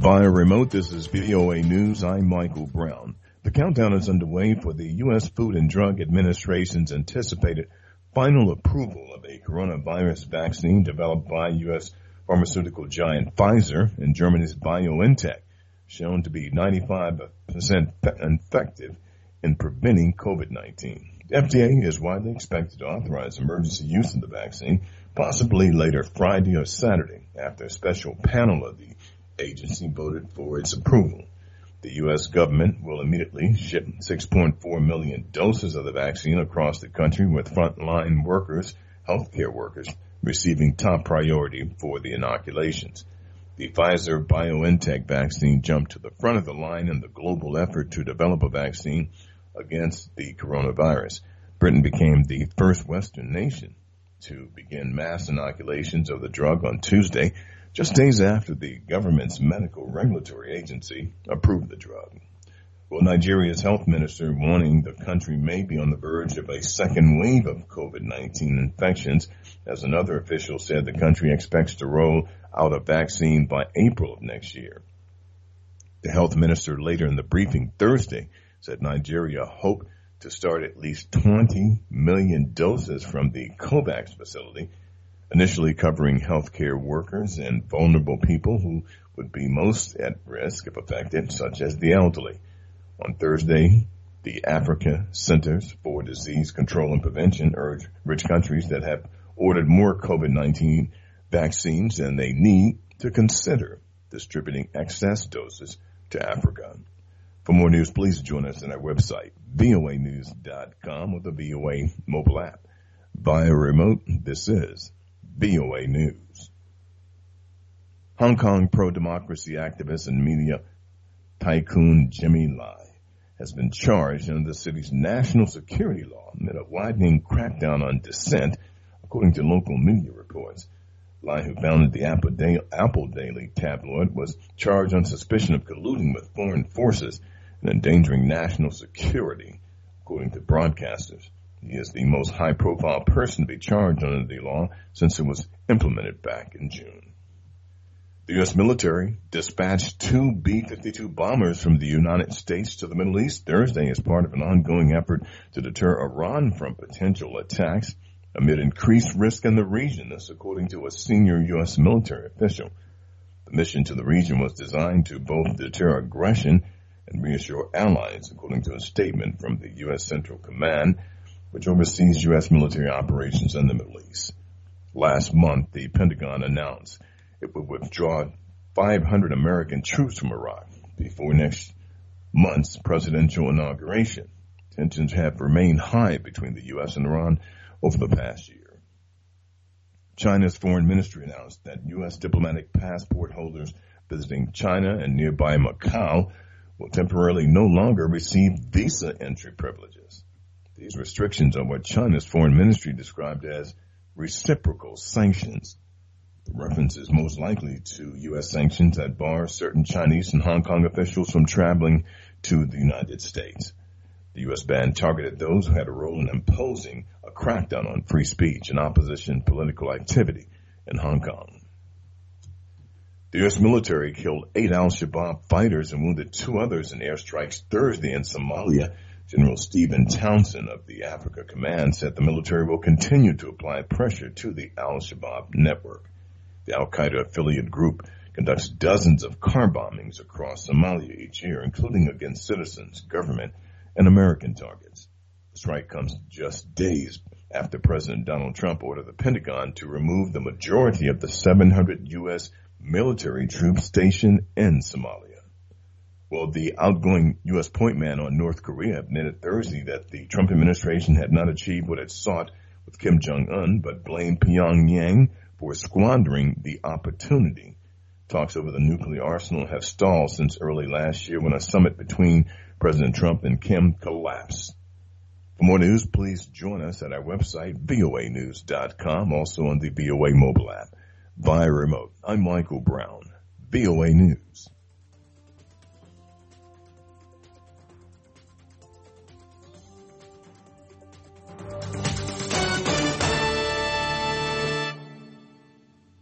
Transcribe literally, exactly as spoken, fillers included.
Via remote, this is V O A News. I'm Michael Brown. The countdown is underway for the U S. Food and Drug Administration's anticipated final approval of a coronavirus vaccine developed by U S pharmaceutical giant Pfizer and Germany's BioNTech, shown to be ninety-five percent effective in preventing COVID nineteen. The F D A is widely expected to authorize emergency use of the vaccine, possibly later Friday or Saturday, after a special panel of the agency voted for its approval. The U S government will immediately ship six point four million doses of the vaccine across the country, with frontline workers, healthcare workers, receiving top priority for the inoculations. The Pfizer-BioNTech vaccine jumped to the front of the line in the global effort to develop a vaccine against the coronavirus. Britain became the first Western nation to begin mass inoculations of the drug on Tuesday, just days after the government's medical regulatory agency approved the drug. Well, Nigeria's health minister warning the country may be on the verge of a second wave of COVID nineteen infections, as another official said the country expects to roll out a vaccine by April of next year. The health minister later in the briefing Thursday said Nigeria hoped to start at least twenty million doses from the COVAX facility, initially covering healthcare workers and vulnerable people who would be most at risk if affected, such as the elderly. On Thursday, the Africa Centers for Disease Control and Prevention urged rich countries that have ordered more COVID nineteen vaccines than they need to consider distributing excess doses to Africa. For more news, please join us on our website, V O A news dot com, or the V O A mobile app. Via remote, this is V O A News. Hong Kong pro-democracy activist and media tycoon Jimmy Lai has been charged under the city's national security law amid a widening crackdown on dissent, according to local media reports. Lai, who founded the Apple, da- Apple Daily tabloid, was charged on suspicion of colluding with foreign forces and endangering national security, according to broadcasters. He is the most high-profile person to be charged under the law since it was implemented back in June. The U S military dispatched two B fifty-two bombers from the United States to the Middle East Thursday as part of an ongoing effort to deter Iran from potential attacks amid increased risk in the region, this according to a senior U S military official. The mission to the region was designed to both deter aggression and reassure allies, according to a statement from the U S Central Command, which oversees U S military operations in the Middle East. Last month, the Pentagon announced it would withdraw five hundred American troops from Iraq before next month's presidential inauguration. Tensions have remained high between the U S and Iran over the past year. China's foreign ministry announced that U S diplomatic passport holders visiting China and nearby Macau will temporarily no longer receive visa entry privileges. These restrictions are what China's foreign ministry described as reciprocal sanctions. The reference is most likely to U S sanctions that bar certain Chinese and Hong Kong officials from traveling to the United States. The U S ban targeted those who had a role in imposing a crackdown on free speech and opposition political activity in Hong Kong. The U S military killed eight al-Shabaab fighters and wounded two others in airstrikes Thursday in Somalia. General Stephen Townsend of the Africa Command said the military will continue to apply pressure to the al-Shabaab network. The al-Qaeda affiliate group conducts dozens of car bombings across Somalia each year, including against citizens, government, and American targets. The strike comes just days after President Donald Trump ordered the Pentagon to remove the majority of the seven hundred U S military troops stationed in Somalia. Well, the outgoing U S point man on North Korea admitted Thursday that the Trump administration had not achieved what it sought with Kim Jong-un, but blamed Pyongyang for squandering the opportunity. Talks over the nuclear arsenal have stalled since early last year when a summit between President Trump and Kim collapsed. For more news, please join us at our website, V O A news dot com, also on the V O A mobile app. Via remote, I'm Michael Brown, V O A News.